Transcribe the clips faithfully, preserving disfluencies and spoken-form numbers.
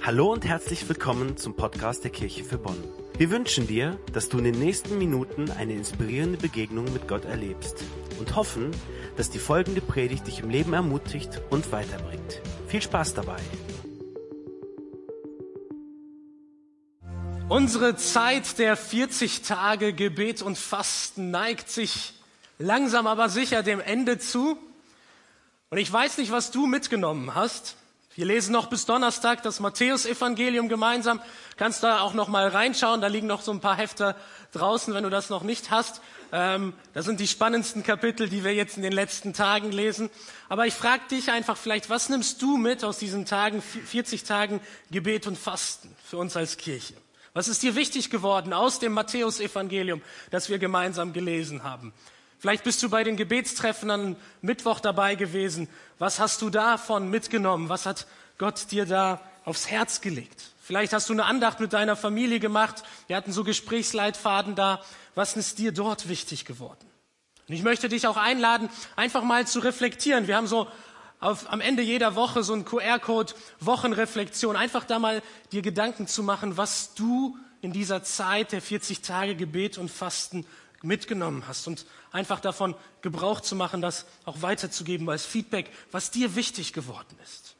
Hallo und herzlich willkommen zum Podcast der Kirche für Bonn. Wir wünschen dir, dass du in den nächsten Minuten eine inspirierende Begegnung mit Gott erlebst und hoffen, dass die folgende Predigt dich im Leben ermutigt und weiterbringt. Viel Spaß dabei! Unsere Zeit der vierzig Tage Gebet und Fasten neigt sich langsam aber sicher dem Ende zu. Und ich weiß nicht, was du mitgenommen hast. Wir lesen noch bis Donnerstag das Matthäus-Evangelium gemeinsam. Kannst da auch noch mal reinschauen. Da liegen noch so ein paar Hefte draußen, wenn du das noch nicht hast. Ähm, das sind die spannendsten Kapitel, die wir jetzt in den letzten Tagen lesen. Aber ich frage dich einfach vielleicht, was nimmst du mit aus diesen Tagen, vierzig Tagen Gebet und Fasten für uns als Kirche? Was ist dir wichtig geworden aus dem Matthäus-Evangelium, das wir gemeinsam gelesen haben? Vielleicht bist du bei den Gebetstreffen am Mittwoch dabei gewesen. Was hast du davon mitgenommen? Was hat Gott dir da aufs Herz gelegt? Vielleicht hast du eine Andacht mit deiner Familie gemacht. Wir hatten so Gesprächsleitfaden da. Was ist dir dort wichtig geworden? Und ich möchte dich auch einladen, einfach mal zu reflektieren. Wir haben so auf, am Ende jeder Woche so einen Q R-Code, Wochenreflexion. Einfach da mal dir Gedanken zu machen, was du in dieser Zeit der vierzig Tage Gebet und Fasten mitgenommen hast und einfach davon Gebrauch zu machen, das auch weiterzugeben als Feedback, was dir wichtig geworden ist.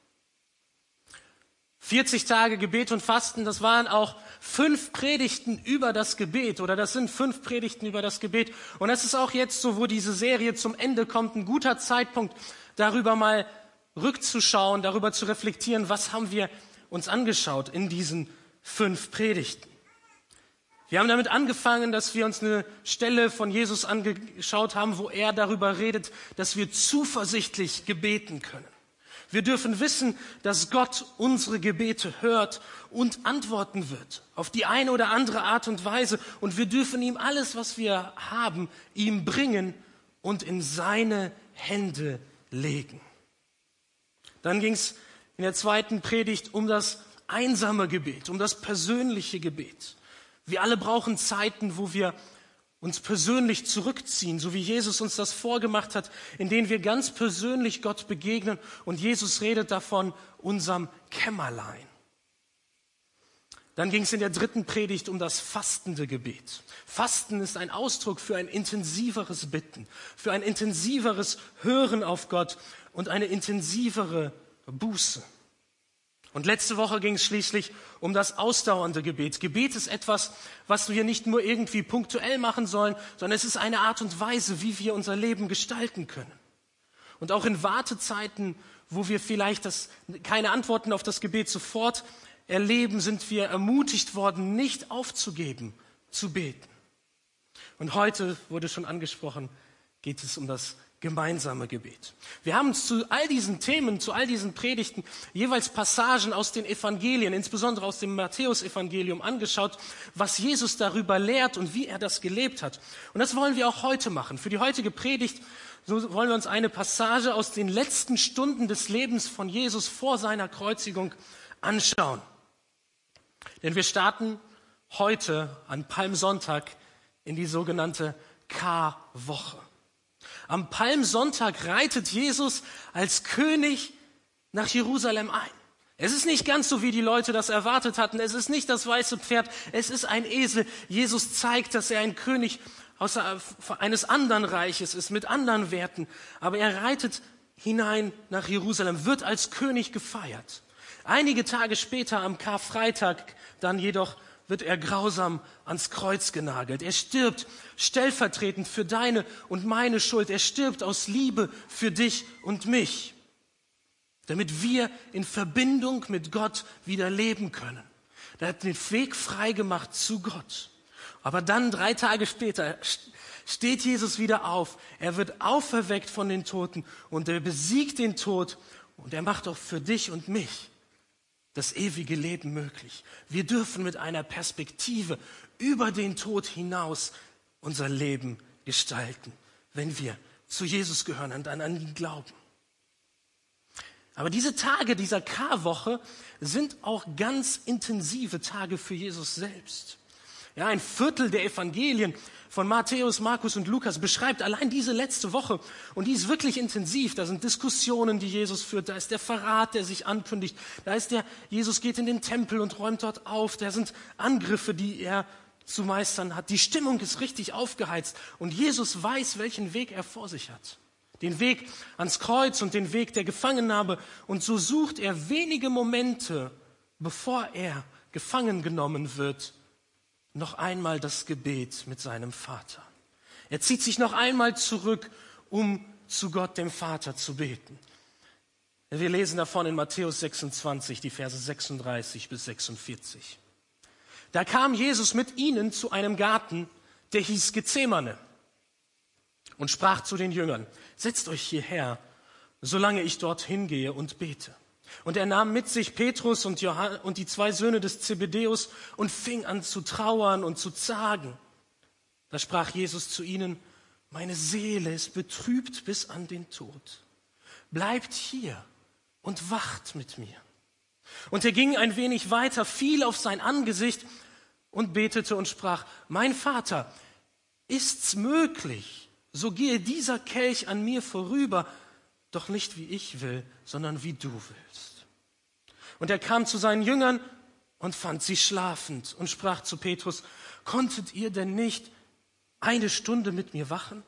vierzig Tage Gebet und Fasten, das waren auch fünf Predigten über das Gebet oder das sind fünf Predigten über das Gebet. Und das ist auch jetzt so, wo diese Serie zum Ende kommt, ein guter Zeitpunkt, darüber mal rückzuschauen, darüber zu reflektieren, was haben wir uns angeschaut in diesen fünf Predigten. Wir haben damit angefangen, dass wir uns eine Stelle von Jesus angeschaut haben, wo er darüber redet, dass wir zuversichtlich gebeten können. Wir dürfen wissen, dass Gott unsere Gebete hört und antworten wird, auf die eine oder andere Art und Weise. Und wir dürfen ihm alles, was wir haben, ihm bringen und in seine Hände legen. Dann ging es in der zweiten Predigt um das einsame Gebet, um das persönliche Gebet. Wir alle brauchen Zeiten, wo wir uns persönlich zurückziehen, so wie Jesus uns das vorgemacht hat, in denen wir ganz persönlich Gott begegnen. Und Jesus redet davon, unserem Kämmerlein. Dann ging es in der dritten Predigt um das fastende Gebet. Fasten ist ein Ausdruck für ein intensiveres Bitten, für ein intensiveres Hören auf Gott und eine intensivere Buße. Und letzte Woche ging es schließlich um das ausdauernde Gebet. Gebet ist etwas, was wir nicht nur irgendwie punktuell machen sollen, sondern es ist eine Art und Weise, wie wir unser Leben gestalten können. Und auch in Wartezeiten, wo wir vielleicht das, keine Antworten auf das Gebet sofort erleben, sind wir ermutigt worden, nicht aufzugeben, zu beten. Und heute wurde schon angesprochen, geht es um das gemeinsame Gebet. Wir haben uns zu all diesen Themen, zu all diesen Predigten jeweils Passagen aus den Evangelien, insbesondere aus dem Matthäus-Evangelium angeschaut, was Jesus darüber lehrt und wie er das gelebt hat. Und das wollen wir auch heute machen. Für die heutige Predigt so wollen wir uns eine Passage aus den letzten Stunden des Lebens von Jesus vor seiner Kreuzigung anschauen. Denn wir starten heute an Palmsonntag in die sogenannte Karwoche. Am Palmsonntag reitet Jesus als König nach Jerusalem ein. Es ist nicht ganz so, wie die Leute das erwartet hatten. Es ist nicht das weiße Pferd, es ist ein Esel. Jesus zeigt, dass er ein König aus eines anderen Reiches ist, mit anderen Werten. Aber er reitet hinein nach Jerusalem, wird als König gefeiert. Einige Tage später, am Karfreitag, dann jedoch wird er grausam ans Kreuz genagelt. Er stirbt stellvertretend für deine und meine Schuld. Er stirbt aus Liebe für dich und mich, damit wir in Verbindung mit Gott wieder leben können. Er hat den Weg freigemacht zu Gott. Aber dann, drei Tage später, steht Jesus wieder auf. Er wird auferweckt von den Toten und er besiegt den Tod und er macht auch für dich und mich das ewige Leben möglich. Wir dürfen mit einer Perspektive über den Tod hinaus unser Leben gestalten, wenn wir zu Jesus gehören und an ihn glauben. Aber diese Tage dieser Karwoche sind auch ganz intensive Tage für Jesus selbst. Ja, ein Viertel der Evangelien von Matthäus, Markus und Lukas beschreibt allein diese letzte Woche. Und die ist wirklich intensiv. Da sind Diskussionen, die Jesus führt. Da ist der Verrat, der sich ankündigt. Da ist der, Jesus geht in den Tempel und räumt dort auf. Da sind Angriffe, die er zu meistern hat. Die Stimmung ist richtig aufgeheizt. Und Jesus weiß, welchen Weg er vor sich hat. Den Weg ans Kreuz und den Weg der Gefangennahme. Und so sucht er wenige Momente, bevor er gefangen genommen wird, noch einmal das Gebet mit seinem Vater. Er zieht sich noch einmal zurück, um zu Gott, dem Vater, zu beten. Wir lesen davon in Matthäus sechsundzwanzig, die Verse sechsunddreißig bis sechsundvierzig. Da kam Jesus mit ihnen zu einem Garten, der hieß Gethsemane, und sprach zu den Jüngern: Setzt euch hierher, solange ich dorthin gehe und bete. Und er nahm mit sich Petrus und, Johann, und die zwei Söhne des Zebedäus und fing an zu trauern und zu zagen. Da sprach Jesus zu ihnen: Meine Seele ist betrübt bis an den Tod. Bleibt hier und wacht mit mir. Und er ging ein wenig weiter, fiel auf sein Angesicht und betete und sprach: Mein Vater, ist's möglich, so gehe dieser Kelch an mir vorüber, doch nicht wie ich will, sondern wie du willst. Und er kam zu seinen Jüngern und fand sie schlafend und sprach zu Petrus: Konntet ihr denn nicht eine Stunde mit mir wachen?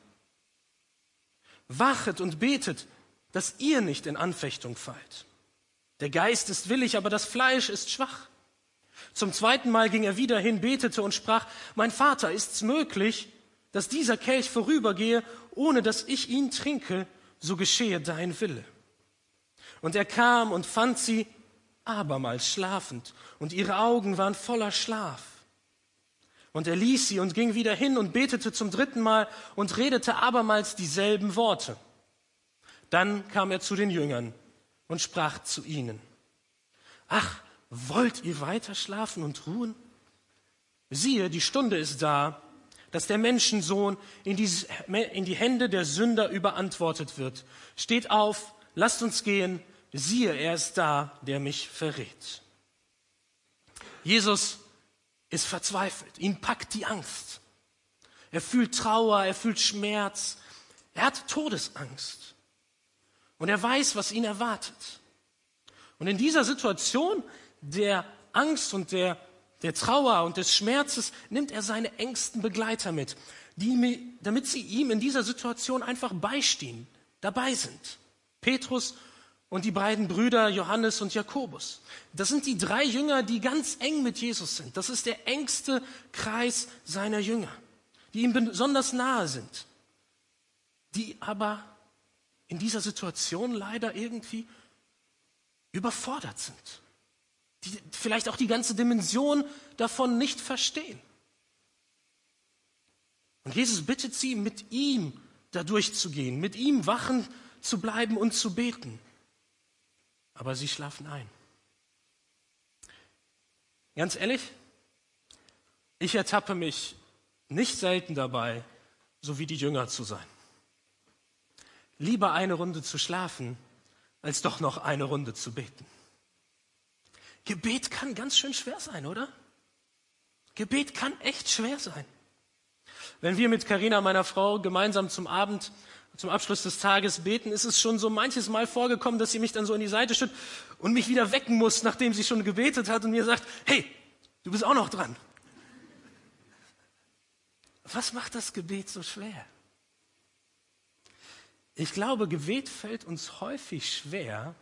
Wachet und betet, dass ihr nicht in Anfechtung fallt. Der Geist ist willig, aber das Fleisch ist schwach. Zum zweiten Mal ging er wieder hin, betete und sprach: Mein Vater, ist's möglich, dass dieser Kelch vorübergehe, ohne dass ich ihn trinke? So geschehe dein Wille. Und er kam und fand sie abermals schlafend, und ihre Augen waren voller Schlaf. Und er ließ sie und ging wieder hin und betete zum dritten Mal und redete abermals dieselben Worte. Dann kam er zu den Jüngern und sprach zu ihnen: Ach, wollt ihr weiter schlafen und ruhen? Siehe, die Stunde ist da, dass der Menschensohn in die, in die Hände der Sünder überantwortet wird. Steht auf, lasst uns gehen, siehe, er ist da, der mich verrät. Jesus ist verzweifelt, ihn packt die Angst. Er fühlt Trauer, er fühlt Schmerz, er hat Todesangst. Und er weiß, was ihn erwartet. Und in dieser Situation der Angst und der Der Trauer und des Schmerzes nimmt er seine engsten Begleiter mit, die, damit sie ihm in dieser Situation einfach beistehen, dabei sind. Petrus und die beiden Brüder Johannes und Jakobus. Das sind die drei Jünger, die ganz eng mit Jesus sind. Das ist der engste Kreis seiner Jünger, die ihm besonders nahe sind, die aber in dieser Situation leider irgendwie überfordert sind. Die vielleicht auch die ganze Dimension davon nicht verstehen. Und Jesus bittet sie, mit ihm da durchzugehen, mit ihm wachen zu bleiben und zu beten. Aber sie schlafen ein. Ganz ehrlich, ich ertappe mich nicht selten dabei, so wie die Jünger zu sein. Lieber eine Runde zu schlafen, als doch noch eine Runde zu beten. Gebet kann ganz schön schwer sein, oder? Gebet kann echt schwer sein. Wenn wir mit Carina, meiner Frau, gemeinsam zum Abend, zum Abschluss des Tages beten, ist es schon so manches Mal vorgekommen, dass sie mich dann so in die Seite stützt und mich wieder wecken muss, nachdem sie schon gebetet hat und mir sagt: Hey, du bist auch noch dran. Was macht das Gebet so schwer? Ich glaube, Gebet fällt uns häufig schwer,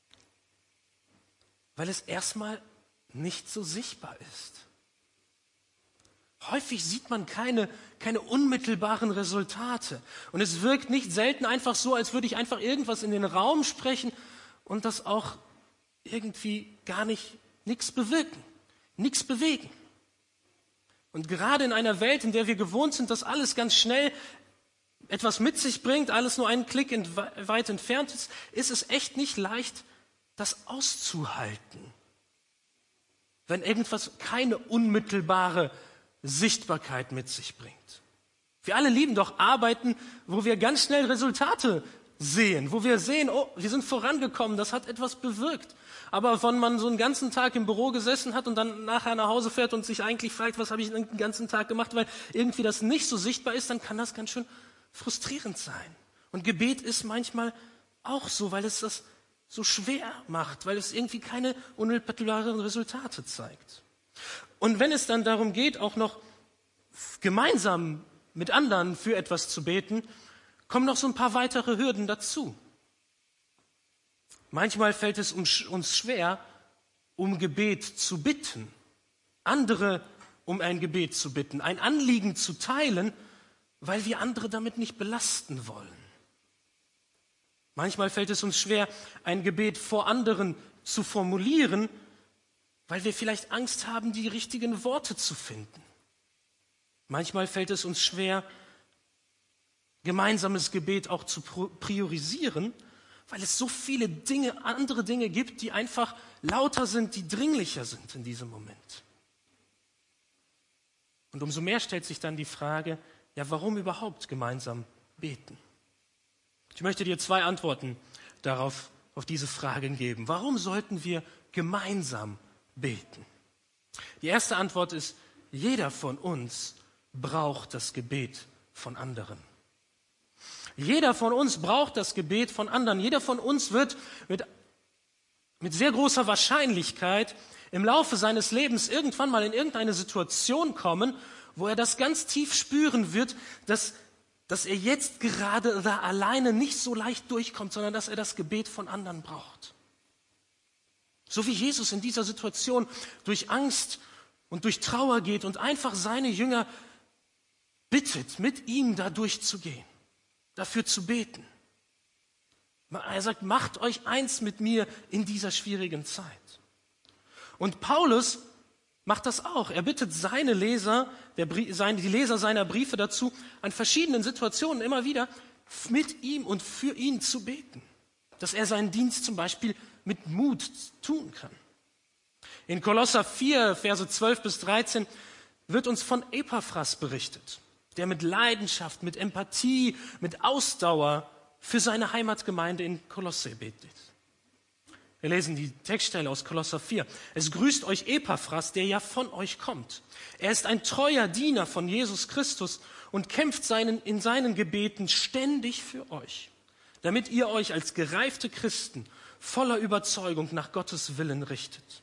weil es erstmal nicht so sichtbar ist. Häufig sieht man keine, keine unmittelbaren Resultate. Und es wirkt nicht selten einfach so, als würde ich einfach irgendwas in den Raum sprechen und das auch irgendwie gar nicht, nichts bewirken, nichts bewegen. Und gerade in einer Welt, in der wir gewohnt sind, dass alles ganz schnell etwas mit sich bringt, alles nur einen Klick weit entfernt ist, ist es echt nicht leicht, das auszuhalten, wenn irgendwas keine unmittelbare Sichtbarkeit mit sich bringt. Wir alle lieben doch Arbeiten, wo wir ganz schnell Resultate sehen, wo wir sehen, oh, wir sind vorangekommen, das hat etwas bewirkt. Aber wenn man so einen ganzen Tag im Büro gesessen hat und dann nachher nach Hause fährt und sich eigentlich fragt, was habe ich den ganzen Tag gemacht, weil irgendwie das nicht so sichtbar ist, dann kann das ganz schön frustrierend sein. Und Gebet ist manchmal auch so, weil es das so schwer macht, weil es irgendwie keine unmittelbaren Resultate zeigt. Und wenn es dann darum geht, auch noch gemeinsam mit anderen für etwas zu beten, kommen noch so ein paar weitere Hürden dazu. Manchmal fällt es uns schwer, um Gebet zu bitten, andere um ein Gebet zu bitten, ein Anliegen zu teilen, weil wir andere damit nicht belasten wollen. Manchmal fällt es uns schwer, ein Gebet vor anderen zu formulieren, weil wir vielleicht Angst haben, die richtigen Worte zu finden. Manchmal fällt es uns schwer, gemeinsames Gebet auch zu priorisieren, weil es so viele Dinge, andere Dinge gibt, die einfach lauter sind, die dringlicher sind in diesem Moment. Und umso mehr stellt sich dann die Frage, ja, warum überhaupt gemeinsam beten? Ich möchte dir zwei Antworten darauf, auf diese Fragen geben. Warum sollten wir gemeinsam beten? Die erste Antwort ist, jeder von uns braucht das Gebet von anderen. Jeder von uns braucht das Gebet von anderen. Jeder von uns wird mit, mit sehr großer Wahrscheinlichkeit im Laufe seines Lebens irgendwann mal in irgendeine Situation kommen, wo er das ganz tief spüren wird, dass, dass er jetzt gerade da alleine nicht so leicht durchkommt, sondern dass er das Gebet von anderen braucht. So wie Jesus in dieser Situation durch Angst und durch Trauer geht und einfach seine Jünger bittet, mit ihm da durchzugehen, dafür zu beten. Er sagt, macht euch eins mit mir in dieser schwierigen Zeit. Und Paulus macht das auch. Er bittet seine Leser, der, seine, die Leser seiner Briefe dazu, an verschiedenen Situationen immer wieder mit ihm und für ihn zu beten. Dass er seinen Dienst zum Beispiel mit Mut tun kann. In Kolosser vier, Verse zwölf bis dreizehn wird uns von Epaphras berichtet, der mit Leidenschaft, mit Empathie, mit Ausdauer für seine Heimatgemeinde in Kolosse betet. Wir lesen die Textstelle aus Kolosser vier. Es grüßt euch Epaphras, der ja von euch kommt. Er ist ein treuer Diener von Jesus Christus und kämpft seinen, in seinen Gebeten ständig für euch, damit ihr euch als gereifte Christen voller Überzeugung nach Gottes Willen richtet.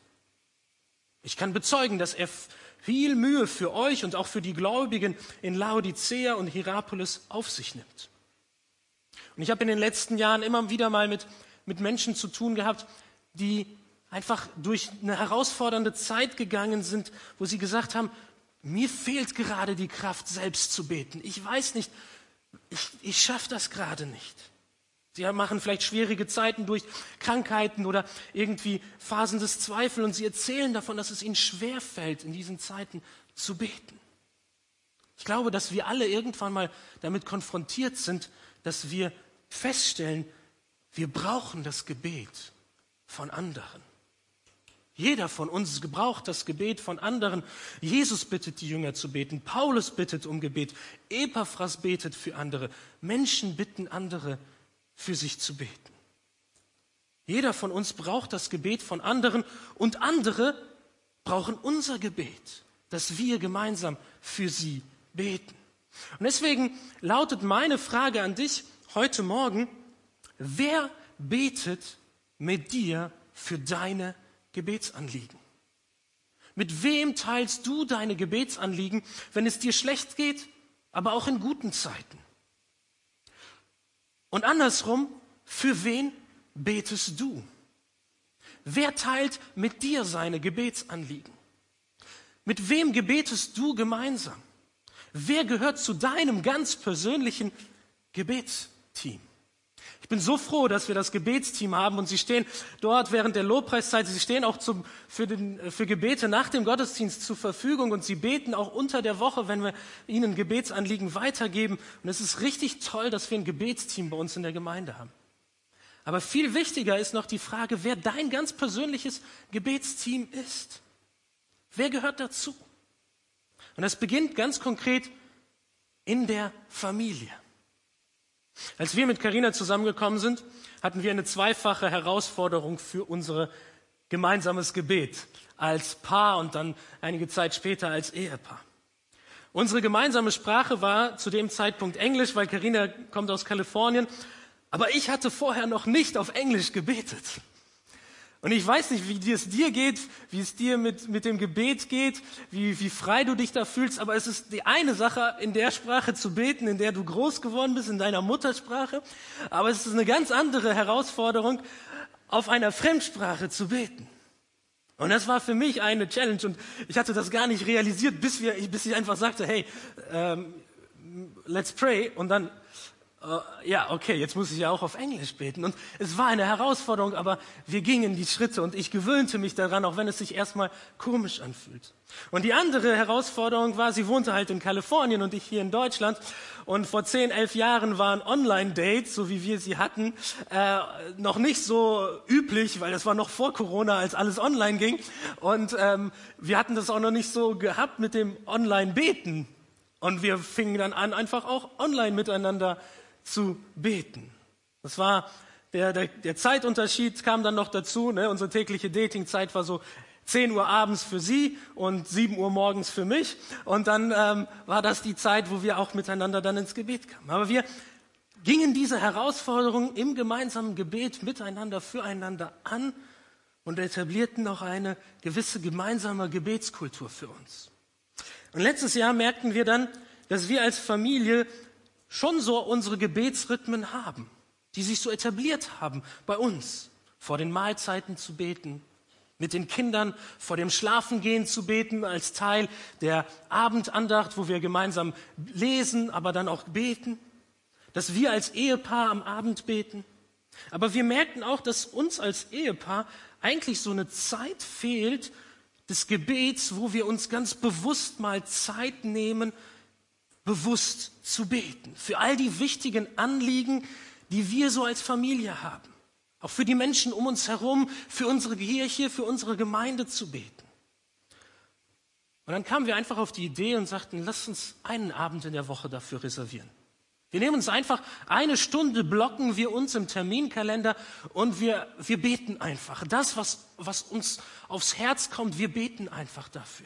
Ich kann bezeugen, dass er viel Mühe für euch und auch für die Gläubigen in Laodicea und Hierapolis auf sich nimmt. Und ich habe in den letzten Jahren immer wieder mal mit, mit Menschen zu tun gehabt, die einfach durch eine herausfordernde Zeit gegangen sind, wo sie gesagt haben, mir fehlt gerade die Kraft, selbst zu beten. Ich weiß nicht, ich, ich schaffe das gerade nicht. Sie machen vielleicht schwierige Zeiten durch Krankheiten oder irgendwie Phasen des Zweifels und sie erzählen davon, dass es ihnen schwerfällt, in diesen Zeiten zu beten. Ich glaube, dass wir alle irgendwann mal damit konfrontiert sind, dass wir feststellen, wir brauchen das Gebet von anderen. Jeder von uns gebraucht das Gebet von anderen. Jesus bittet die Jünger zu beten, Paulus bittet um Gebet, Epaphras betet für andere, Menschen bitten andere, für sich zu beten. Jeder von uns braucht das Gebet von anderen und andere brauchen unser Gebet, dass wir gemeinsam für sie beten. Und deswegen lautet meine Frage an dich heute Morgen, wer betet mit dir für deine Gebetsanliegen? Mit wem teilst du deine Gebetsanliegen, wenn es dir schlecht geht, aber auch in guten Zeiten? Und andersrum, für wen betest du? Wer teilt mit dir seine Gebetsanliegen? Mit wem gebetest du gemeinsam? Wer gehört zu deinem ganz persönlichen Gebetsteam? Ich bin so froh, dass wir das Gebetsteam haben und sie stehen dort während der Lobpreiszeit, sie stehen auch zum, für, den, für Gebete nach dem Gottesdienst zur Verfügung und sie beten auch unter der Woche, wenn wir ihnen Gebetsanliegen weitergeben. Und es ist richtig toll, dass wir ein Gebetsteam bei uns in der Gemeinde haben. Aber viel wichtiger ist noch die Frage, wer dein ganz persönliches Gebetsteam ist. Wer gehört dazu? Und das beginnt ganz konkret in der Familie. Als wir mit Carina zusammengekommen sind, hatten wir eine zweifache Herausforderung für unser gemeinsames Gebet als Paar und dann einige Zeit später als Ehepaar. Unsere gemeinsame Sprache war zu dem Zeitpunkt Englisch, weil Carina kommt aus Kalifornien, aber ich hatte vorher noch nicht auf Englisch gebetet. Und ich weiß nicht, wie es dir geht, wie es dir mit, mit dem Gebet geht, wie, wie frei du dich da fühlst, aber es ist die eine Sache, in der Sprache zu beten, in der du groß geworden bist, in deiner Muttersprache, aber es ist eine ganz andere Herausforderung, auf einer Fremdsprache zu beten. Und das war für mich eine Challenge und ich hatte das gar nicht realisiert, bis, wir, bis ich einfach sagte, hey, ähm, let's pray und dann Uh, ja, okay, jetzt muss ich ja auch auf Englisch beten. Und es war eine Herausforderung, aber wir gingen die Schritte und ich gewöhnte mich daran, auch wenn es sich erstmal komisch anfühlt. Und die andere Herausforderung war, sie wohnte halt in Kalifornien und ich hier in Deutschland. Und vor zehn, elf Jahren waren Online-Dates, so wie wir sie hatten, äh, noch nicht so üblich, weil das war noch vor Corona, als alles online ging. Und ähm, wir hatten das auch noch nicht so gehabt mit dem Online-Beten. Und wir fingen dann an, einfach auch online miteinander zu beten. Das war der, der, der Zeitunterschied kam dann noch dazu. Ne? Unsere tägliche Datingzeit war so zehn Uhr abends für sie und sieben Uhr morgens für mich. Und dann ähm, war das die Zeit, wo wir auch miteinander dann ins Gebet kamen. Aber wir gingen diese Herausforderung im gemeinsamen Gebet miteinander, füreinander an und etablierten auch eine gewisse gemeinsame Gebetskultur für uns. Und letztes Jahr merkten wir dann, dass wir als Familie schon so unsere Gebetsrhythmen haben, die sich so etabliert haben bei uns. Vor den Mahlzeiten zu beten, mit den Kindern vor dem Schlafengehen zu beten als Teil der Abendandacht, wo wir gemeinsam lesen, aber dann auch beten. Dass wir als Ehepaar am Abend beten. Aber wir merkten auch, dass uns als Ehepaar eigentlich so eine Zeit fehlt des Gebets, wo wir uns ganz bewusst mal Zeit nehmen, bewusst zu beten. Für all die wichtigen Anliegen, die wir so als Familie haben. Auch für die Menschen um uns herum, für unsere Kirche, für unsere Gemeinde zu beten. Und dann kamen wir einfach auf die Idee und sagten, lasst uns einen Abend in der Woche dafür reservieren. Wir nehmen uns einfach eine Stunde, blocken wir uns im Terminkalender und wir, wir beten einfach. Das, was, was uns aufs Herz kommt, wir beten einfach dafür.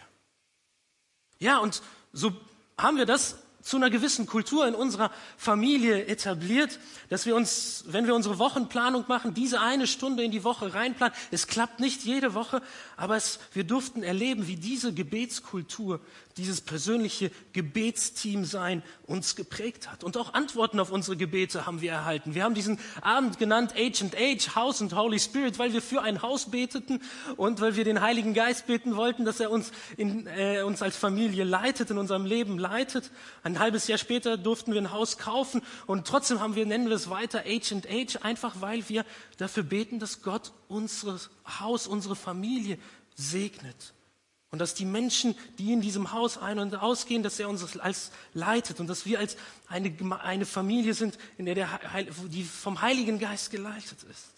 Ja, und so haben wir das zu einer gewissen Kultur in unserer Familie etabliert, dass wir uns, wenn wir unsere Wochenplanung machen, diese eine Stunde in die Woche reinplanen. Es klappt nicht jede Woche, aber es, wir durften erleben, wie diese Gebetskultur, dieses persönliche Gebetsteam-Sein uns geprägt hat. Und auch Antworten auf unsere Gebete haben wir erhalten. Wir haben diesen Abend genannt Age and Age, House and Holy Spirit, weil wir für ein Haus beteten und weil wir den Heiligen Geist beten wollten, dass er uns, in, äh, uns als Familie leitet, in unserem Leben leitet. Ein halbes Jahr später durften wir ein Haus kaufen und trotzdem haben wir, nennen wir es weiter Age and Age, einfach weil wir dafür beten, dass Gott unser Haus, unsere Familie segnet. Und dass die Menschen, die in diesem Haus ein- und ausgehen, dass er uns als leitet und dass wir als eine, eine Familie sind, in der, der die vom Heiligen Geist geleitet ist.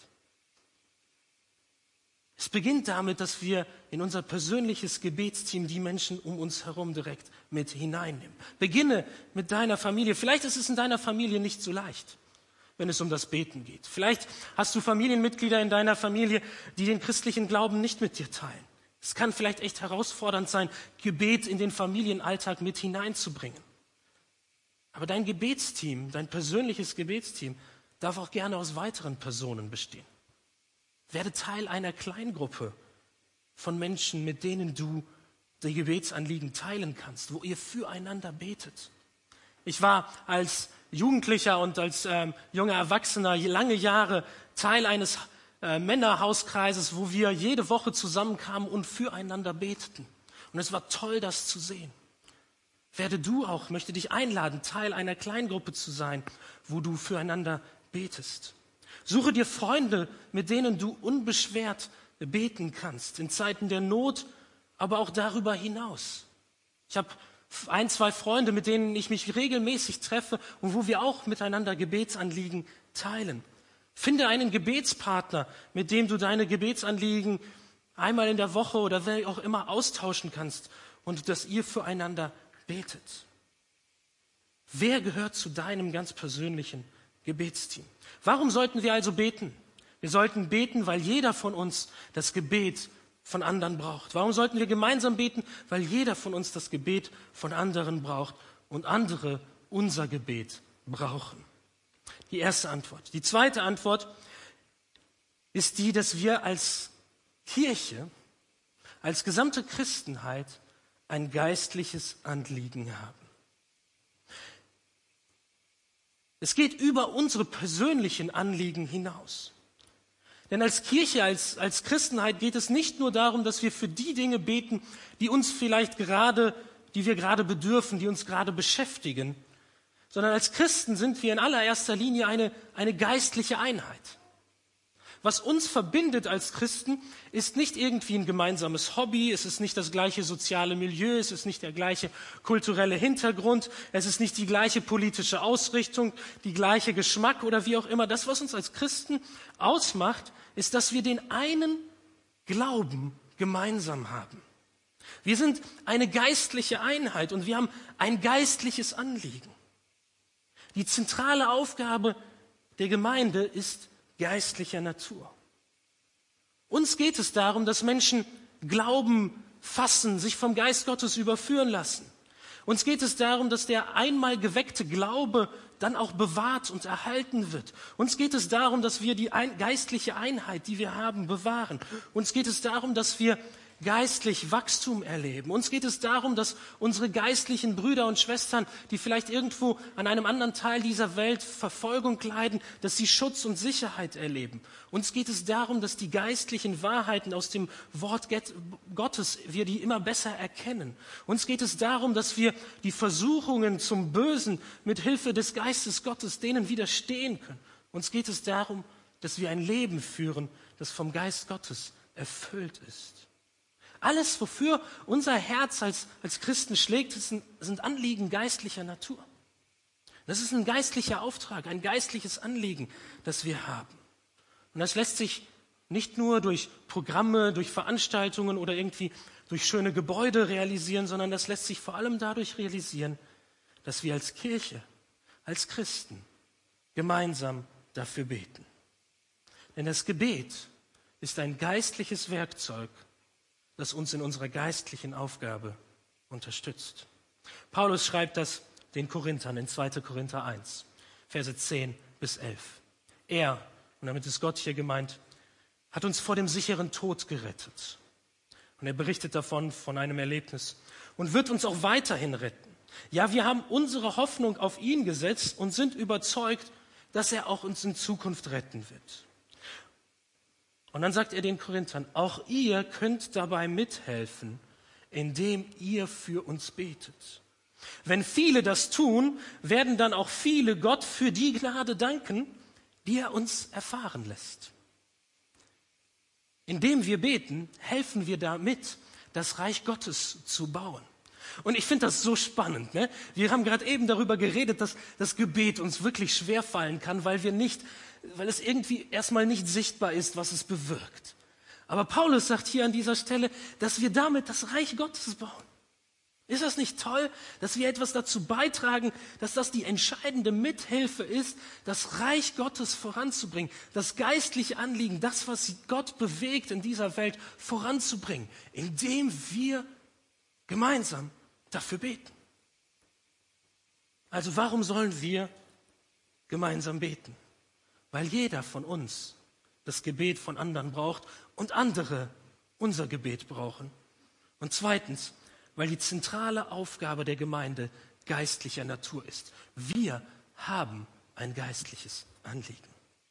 Es beginnt damit, dass wir in unser persönliches Gebetsteam die Menschen um uns herum direkt mit hineinnehmen. Beginne mit deiner Familie. Vielleicht ist es in deiner Familie nicht so leicht, wenn es um das Beten geht. Vielleicht hast du Familienmitglieder in deiner Familie, die den christlichen Glauben nicht mit dir teilen. Es kann vielleicht echt herausfordernd sein, Gebet in den Familienalltag mit hineinzubringen. Aber dein Gebetsteam, dein persönliches Gebetsteam, darf auch gerne aus weiteren Personen bestehen. Werde Teil einer Kleingruppe von Menschen, mit denen du die Gebetsanliegen teilen kannst, wo ihr füreinander betet. Ich war als Jugendlicher und als ähm, junger Erwachsener lange Jahre Teil eines Äh, Männerhauskreises, wo wir jede Woche zusammenkamen und füreinander beteten. Und es war toll, das zu sehen. Werde du auch, möchte dich einladen, Teil einer Kleingruppe zu sein, wo du füreinander betest. Suche dir Freunde, mit denen du unbeschwert beten kannst, in Zeiten der Not, aber auch darüber hinaus. Ich habe ein, zwei Freunde, mit denen ich mich regelmäßig treffe und wo wir auch miteinander Gebetsanliegen teilen. Finde einen Gebetspartner, mit dem du deine Gebetsanliegen einmal in der Woche oder wie auch immer austauschen kannst und dass ihr füreinander betet. Wer gehört zu deinem ganz persönlichen Gebetsteam. Warum sollten wir also beten? Wir sollten beten, weil jeder von uns das Gebet von anderen braucht. Warum sollten wir gemeinsam beten? Weil jeder von uns das Gebet von anderen braucht und andere unser Gebet brauchen. Die erste Antwort. Die zweite Antwort ist die, dass wir als Kirche, als gesamte Christenheit ein geistliches Anliegen haben. Es geht über unsere persönlichen Anliegen hinaus. Denn als Kirche, als, als Christenheit geht es nicht nur darum, dass wir für die Dinge beten, die uns vielleicht gerade, die wir gerade bedürfen, die uns gerade beschäftigen, sondern als Christen sind wir in allererster Linie eine, eine geistliche Einheit. Was uns verbindet als Christen, ist nicht irgendwie ein gemeinsames Hobby, es ist nicht das gleiche soziale Milieu, es ist nicht der gleiche kulturelle Hintergrund, es ist nicht die gleiche politische Ausrichtung, die gleiche Geschmack oder wie auch immer. Das, was uns als Christen ausmacht, ist, dass wir den einen Glauben gemeinsam haben. Wir sind eine geistliche Einheit und wir haben ein geistliches Anliegen. Die zentrale Aufgabe der Gemeinde ist geistlicher Natur. Uns geht es darum, dass Menschen Glauben fassen, sich vom Geist Gottes überführen lassen. Uns geht es darum, dass der einmal geweckte Glaube dann auch bewahrt und erhalten wird. Uns geht es darum, dass wir die ein- geistliche Einheit, die wir haben, bewahren. Uns geht es darum, dass wir geistlich Wachstum erleben. Uns geht es darum, dass unsere geistlichen Brüder und Schwestern, die vielleicht irgendwo an einem anderen Teil dieser Welt Verfolgung leiden, dass sie Schutz und Sicherheit erleben. Uns geht es darum, dass die geistlichen Wahrheiten aus dem Wort Gottes, wir die immer besser erkennen. Uns geht es darum, dass wir die Versuchungen zum Bösen mit Hilfe des Geistes Gottes denen widerstehen können. Uns geht es darum, dass wir ein Leben führen, das vom Geist Gottes erfüllt ist. Alles, wofür unser Herz als, als Christen schlägt, sind, sind Anliegen geistlicher Natur. Das ist ein geistlicher Auftrag, ein geistliches Anliegen, das wir haben. Und das lässt sich nicht nur durch Programme, durch Veranstaltungen oder irgendwie durch schöne Gebäude realisieren, sondern das lässt sich vor allem dadurch realisieren, dass wir als Kirche, als Christen gemeinsam dafür beten. Denn das Gebet ist ein geistliches Werkzeug, das uns in unserer geistlichen Aufgabe unterstützt. Paulus schreibt das den Korinthern in zweiter Korinther eins, Verse zehn bis elf. Er, und damit ist Gott hier gemeint, hat uns vor dem sicheren Tod gerettet. Und er berichtet davon, von einem Erlebnis, und wird uns auch weiterhin retten. Ja, wir haben unsere Hoffnung auf ihn gesetzt und sind überzeugt, dass er auch uns in Zukunft retten wird. Und dann sagt er den Korinthern, auch ihr könnt dabei mithelfen, indem ihr für uns betet. Wenn viele das tun, werden dann auch viele Gott für die Gnade danken, die er uns erfahren lässt. Indem wir beten, helfen wir damit, das Reich Gottes zu bauen. Und ich finde das so spannend. Ne? Wir haben gerade eben darüber geredet, dass das Gebet uns wirklich schwerfallen kann, weil wir nicht weil es irgendwie erstmal nicht sichtbar ist, was es bewirkt. Aber Paulus sagt hier an dieser Stelle, dass wir damit das Reich Gottes bauen. Ist das nicht toll, dass wir etwas dazu beitragen, dass das die entscheidende Mithilfe ist, das Reich Gottes voranzubringen, das geistliche Anliegen, das, was Gott bewegt in dieser Welt, voranzubringen, indem wir gemeinsam dafür beten. Also warum sollen wir gemeinsam beten? Weil jeder von uns das Gebet von anderen braucht und andere unser Gebet brauchen. Und zweitens, weil die zentrale Aufgabe der Gemeinde geistlicher Natur ist. Wir haben ein geistliches Anliegen.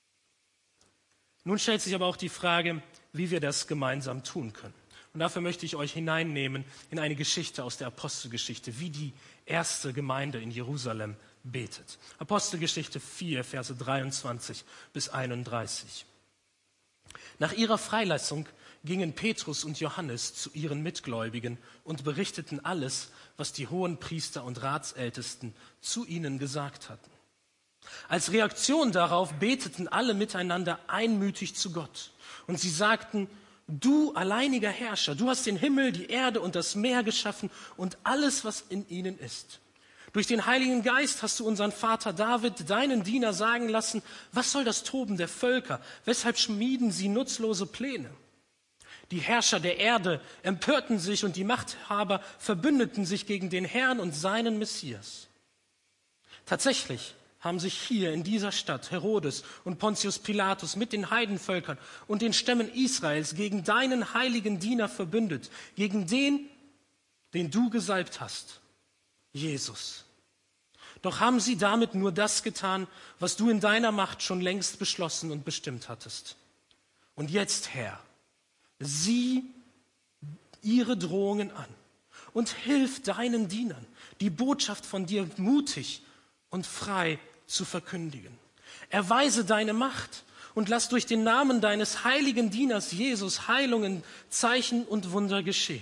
Nun stellt sich aber auch die Frage, wie wir das gemeinsam tun können. Und dafür möchte ich euch hineinnehmen in eine Geschichte aus der Apostelgeschichte, wie die erste Gemeinde in Jerusalem betet. Apostelgeschichte vier, Verse dreiundzwanzig bis einunddreißig. Nach ihrer Freilassung gingen Petrus und Johannes zu ihren Mitgläubigen und berichteten alles, was die Hohenpriester und Ratsältesten zu ihnen gesagt hatten. Als Reaktion darauf beteten alle miteinander einmütig zu Gott. Und sie sagten, du alleiniger Herrscher, du hast den Himmel, die Erde und das Meer geschaffen und alles, was in ihnen ist. Durch den Heiligen Geist hast du unseren Vater David, deinen Diener, sagen lassen, was soll das Toben der Völker? Weshalb schmieden sie nutzlose Pläne? Die Herrscher der Erde empörten sich und die Machthaber verbündeten sich gegen den Herrn und seinen Messias. Tatsächlich haben sich hier in dieser Stadt Herodes und Pontius Pilatus mit den Heidenvölkern und den Stämmen Israels gegen deinen heiligen Diener verbündet, gegen den, den du gesalbt hast, Jesus. Doch haben sie damit nur das getan, was du in deiner Macht schon längst beschlossen und bestimmt hattest. Und jetzt, Herr, sieh ihre Drohungen an und hilf deinen Dienern, die Botschaft von dir mutig und frei zu verkündigen. Erweise deine Macht und lass durch den Namen deines heiligen Dieners Jesus Heilungen, Zeichen und Wunder geschehen.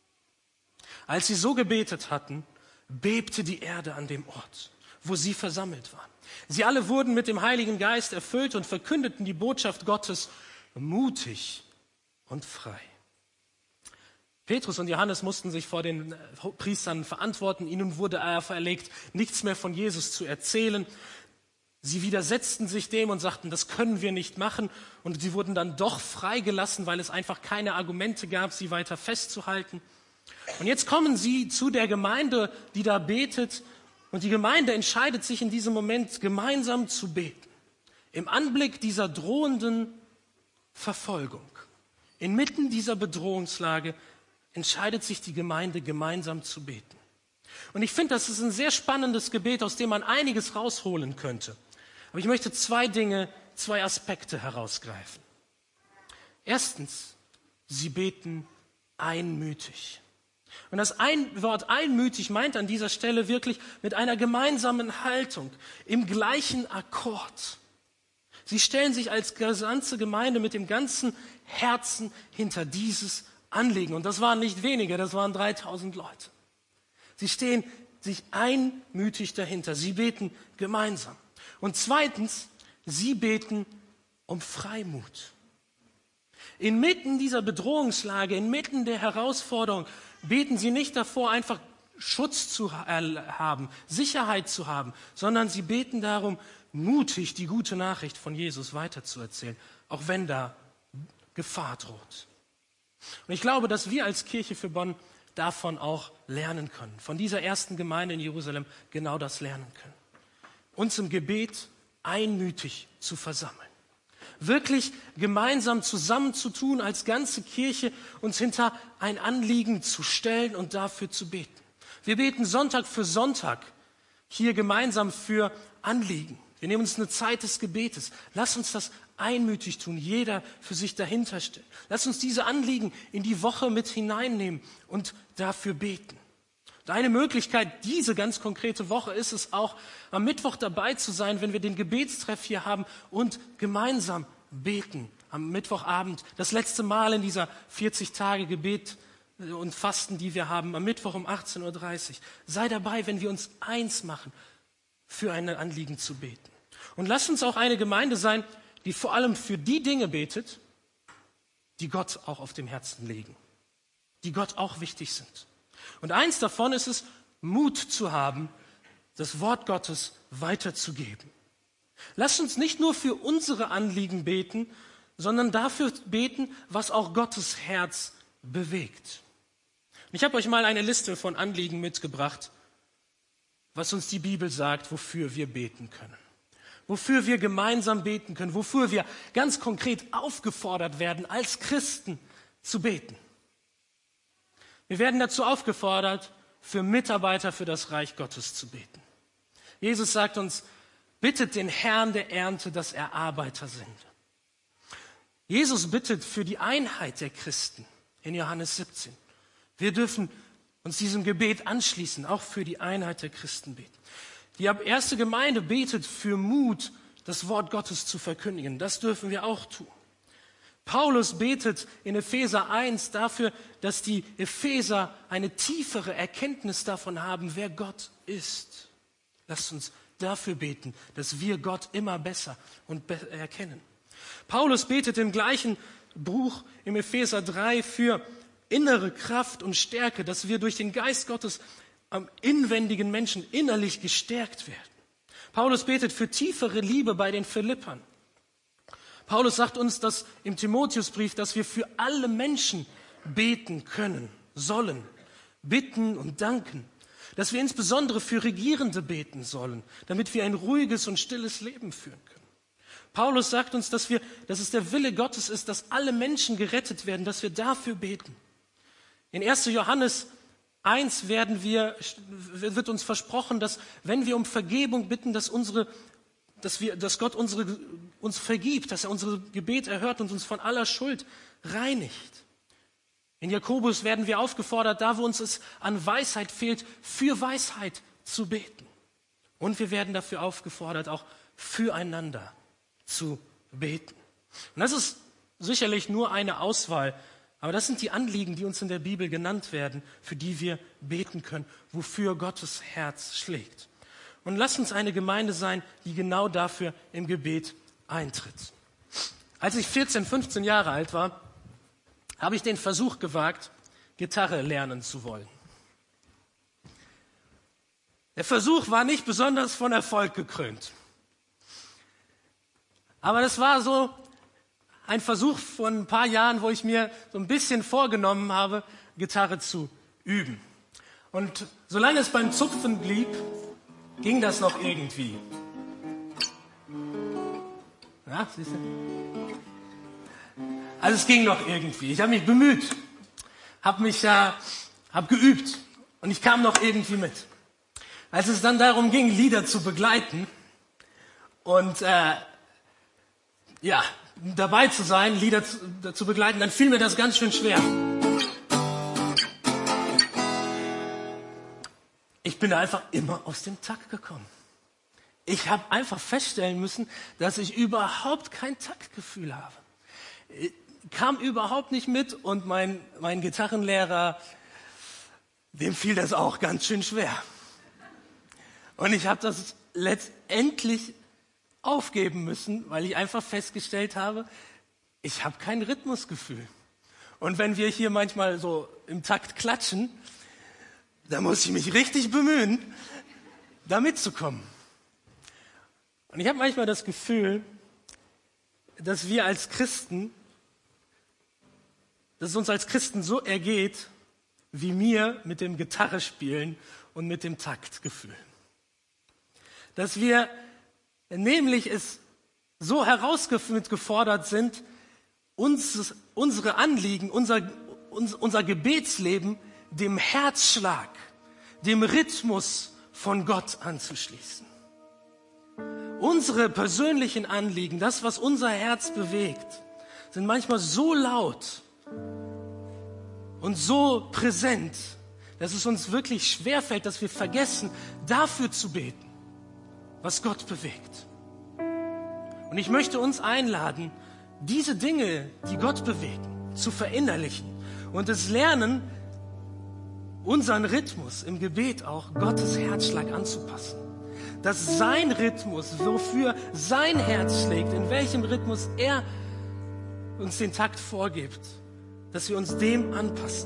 Als sie so gebetet hatten, bebte die Erde an dem Ort, wo sie versammelt waren. Sie alle wurden mit dem Heiligen Geist erfüllt und verkündeten die Botschaft Gottes mutig und frei. Petrus und Johannes mussten sich vor den Priestern verantworten. Ihnen wurde auferlegt, nichts mehr von Jesus zu erzählen. Sie widersetzten sich dem und sagten, das können wir nicht machen. Und sie wurden dann doch freigelassen, weil es einfach keine Argumente gab, sie weiter festzuhalten. Und jetzt kommen sie zu der Gemeinde, die da betet. Und die Gemeinde entscheidet sich in diesem Moment, gemeinsam zu beten. Im Anblick dieser drohenden Verfolgung, inmitten dieser Bedrohungslage, entscheidet sich die Gemeinde, gemeinsam zu beten. Und ich finde, das ist ein sehr spannendes Gebet, aus dem man einiges rausholen könnte. Aber ich möchte zwei Dinge, zwei Aspekte herausgreifen. Erstens, sie beten einmütig. Und das ein Wort einmütig meint an dieser Stelle wirklich mit einer gemeinsamen Haltung, im gleichen Akkord. Sie stellen sich als ganze Gemeinde mit dem ganzen Herzen hinter dieses Anliegen. Und das waren nicht wenige, das waren dreitausend Leute. Sie stehen sich einmütig dahinter. Sie beten gemeinsam. Und zweitens, sie beten um Freimut. Inmitten dieser Bedrohungslage, inmitten der Herausforderung, beten sie nicht davor, einfach Schutz zu haben, Sicherheit zu haben, sondern sie beten darum, mutig die gute Nachricht von Jesus weiterzuerzählen, auch wenn da Gefahr droht. Und ich glaube, dass wir als Kirche für Bonn davon auch lernen können, von dieser ersten Gemeinde in Jerusalem genau das lernen können. Uns im Gebet einmütig zu versammeln. Wirklich gemeinsam zusammenzutun als ganze Kirche, uns hinter ein Anliegen zu stellen und dafür zu beten. Wir beten Sonntag für Sonntag hier gemeinsam für Anliegen. Wir nehmen uns eine Zeit des Gebetes. Lass uns das einmütig tun, jeder für sich dahinter stellen. Lass uns diese Anliegen in die Woche mit hineinnehmen und dafür beten. Und eine Möglichkeit, diese ganz konkrete Woche, ist es auch, am Mittwoch dabei zu sein, wenn wir den Gebetstreff hier haben und gemeinsam beten. Am Mittwochabend, das letzte Mal in dieser vierzig Tage Gebet und Fasten, die wir haben, am Mittwoch um achtzehn Uhr dreißig. Sei dabei, wenn wir uns eins machen, für ein Anliegen zu beten. Und lasst uns auch eine Gemeinde sein, die vor allem für die Dinge betet, die Gott auch auf dem Herzen legen, die Gott auch wichtig sind. Und eins davon ist es, Mut zu haben, das Wort Gottes weiterzugeben. Lasst uns nicht nur für unsere Anliegen beten, sondern dafür beten, was auch Gottes Herz bewegt. Und ich habe euch mal eine Liste von Anliegen mitgebracht, was uns die Bibel sagt, wofür wir beten können. Wofür wir gemeinsam beten können, wofür wir ganz konkret aufgefordert werden, als Christen zu beten. Wir werden dazu aufgefordert, für Mitarbeiter für das Reich Gottes zu beten. Jesus sagt uns, bittet den Herrn der Ernte, dass er Arbeiter sind. Jesus bittet für die Einheit der Christen in Johannes siebzehn. Wir dürfen uns diesem Gebet anschließen, auch für die Einheit der Christen beten. Die erste Gemeinde betet für Mut, das Wort Gottes zu verkündigen. Das dürfen wir auch tun. Paulus betet in Epheser eins dafür, dass die Epheser eine tiefere Erkenntnis davon haben, wer Gott ist. Lasst uns dafür beten, dass wir Gott immer besser und be- erkennen. Paulus betet im gleichen Buch im Epheser drei für innere Kraft und Stärke, dass wir durch den Geist Gottes am inwendigen Menschen innerlich gestärkt werden. Paulus betet für tiefere Liebe bei den Philippern. Paulus sagt uns dass im Timotheusbrief, dass wir für alle Menschen beten können, sollen, bitten und danken. Dass wir insbesondere für Regierende beten sollen, damit wir ein ruhiges und stilles Leben führen können. Paulus sagt uns, dass wir, dass es der Wille Gottes ist, dass alle Menschen gerettet werden, dass wir dafür beten. In erster Johannes eins werden wir, wird uns versprochen, dass wenn wir um Vergebung bitten, dass, unsere, dass, wir, dass Gott unsere, uns vergibt, dass er unsere Gebet erhört und uns von aller Schuld reinigt. In Jakobus werden wir aufgefordert, da wo uns es an Weisheit fehlt, für Weisheit zu beten. Und wir werden dafür aufgefordert, auch füreinander zu beten. Und das ist sicherlich nur eine Auswahl, aber das sind die Anliegen, die uns in der Bibel genannt werden, für die wir beten können, wofür Gottes Herz schlägt. Und lasst uns eine Gemeinde sein, die genau dafür im Gebet eintritt. Als ich vierzehn, fünfzehn Jahre alt war, habe ich den Versuch gewagt, Gitarre lernen zu wollen. Der Versuch war nicht besonders von Erfolg gekrönt. Aber das war so ein Versuch von ein paar Jahren, wo ich mir so ein bisschen vorgenommen habe, Gitarre zu üben. Und solange es beim Zupfen blieb, ging das noch irgendwie. Ja, siehst du? Also es ging noch irgendwie. Ich habe mich bemüht, habe mich ja, habe geübt und ich kam noch irgendwie mit. Als es dann darum ging, Lieder zu begleiten und äh, ja, dabei zu sein, Lieder zu, zu begleiten, dann fiel mir das ganz schön schwer. Ich bin einfach immer aus dem Takt gekommen. Ich habe einfach feststellen müssen, dass ich überhaupt kein Taktgefühl habe. Ich kam überhaupt nicht mit und mein, mein Gitarrenlehrer, dem fiel das auch ganz schön schwer. Und ich habe das letztendlich aufgeben müssen, weil ich einfach festgestellt habe, ich habe kein Rhythmusgefühl. Und wenn wir hier manchmal so im Takt klatschen, da muss ich mich richtig bemühen, da mitzukommen. Und ich habe manchmal das Gefühl, dass wir als Christen, dass es uns als Christen so ergeht, wie mir mit dem Gitarrespielen und mit dem Taktgefühl. Dass wir nämlich es so herausgefordert sind, uns, unsere Anliegen, unser, uns, unser Gebetsleben dem Herzschlag, dem Rhythmus von Gott anzuschließen. Unsere persönlichen Anliegen, das, was unser Herz bewegt, sind manchmal so laut und so präsent, dass es uns wirklich schwerfällt, dass wir vergessen, dafür zu beten, was Gott bewegt. Und ich möchte uns einladen, diese Dinge, die Gott bewegen, zu verinnerlichen und es lernen, unseren Rhythmus im Gebet auch Gottes Herzschlag anzupassen. Dass sein Rhythmus, wofür sein Herz schlägt, in welchem Rhythmus er uns den Takt vorgibt, dass wir uns dem anpassen.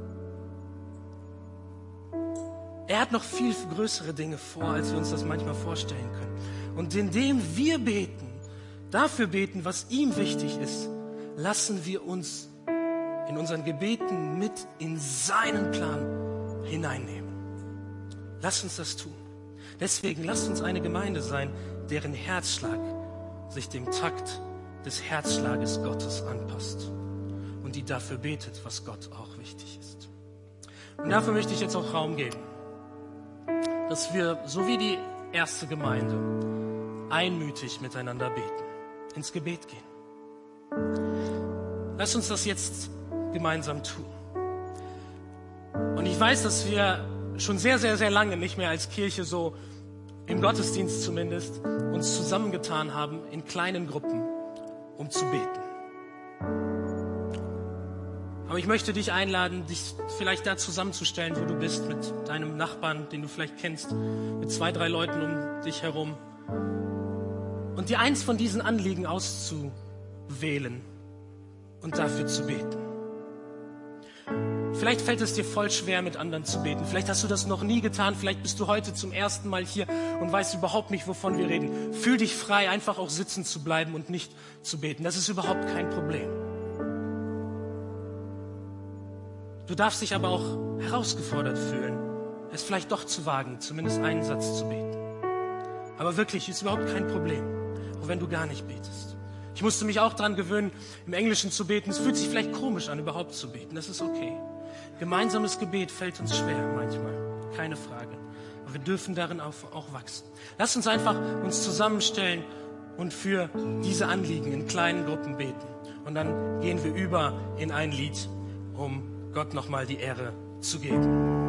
Er hat noch viel größere Dinge vor, als wir uns das manchmal vorstellen können. Und indem wir beten, dafür beten, was ihm wichtig ist, lassen wir uns in unseren Gebeten mit in seinen Plan hineinnehmen. Lasst uns das tun. Deswegen lasst uns eine Gemeinde sein, deren Herzschlag sich dem Takt des Herzschlages Gottes anpasst und die dafür betet, was Gott auch wichtig ist. Und dafür möchte ich jetzt auch Raum geben, dass wir, so wie die erste Gemeinde, einmütig miteinander beten, ins Gebet gehen. Lasst uns das jetzt gemeinsam tun. Und ich weiß, dass wir schon sehr, sehr, sehr lange nicht mehr als Kirche so im Gottesdienst zumindest uns zusammengetan haben in kleinen Gruppen, um zu beten. Aber ich möchte dich einladen, dich vielleicht da zusammenzustellen, wo du bist, mit deinem Nachbarn, den du vielleicht kennst, mit zwei, drei Leuten um dich herum und dir eins von diesen Anliegen auszuwählen und dafür zu beten. Vielleicht fällt es dir voll schwer, mit anderen zu beten. Vielleicht hast du das noch nie getan. Vielleicht bist du heute zum ersten Mal hier und weißt überhaupt nicht, wovon wir reden. Fühl dich frei, einfach auch sitzen zu bleiben und nicht zu beten. Das ist überhaupt kein Problem. Du darfst dich aber auch herausgefordert fühlen, es vielleicht doch zu wagen, zumindest einen Satz zu beten. Aber wirklich, ist überhaupt kein Problem, auch wenn du gar nicht betest. Ich musste mich auch daran gewöhnen, im Englischen zu beten. Es fühlt sich vielleicht komisch an, überhaupt zu beten. Das ist okay. Gemeinsames Gebet fällt uns schwer manchmal, keine Frage. Aber wir dürfen darin auch, auch wachsen. Lass uns einfach uns zusammenstellen und für diese Anliegen in kleinen Gruppen beten. Und dann gehen wir über in ein Lied, um Gott nochmal die Ehre zu geben.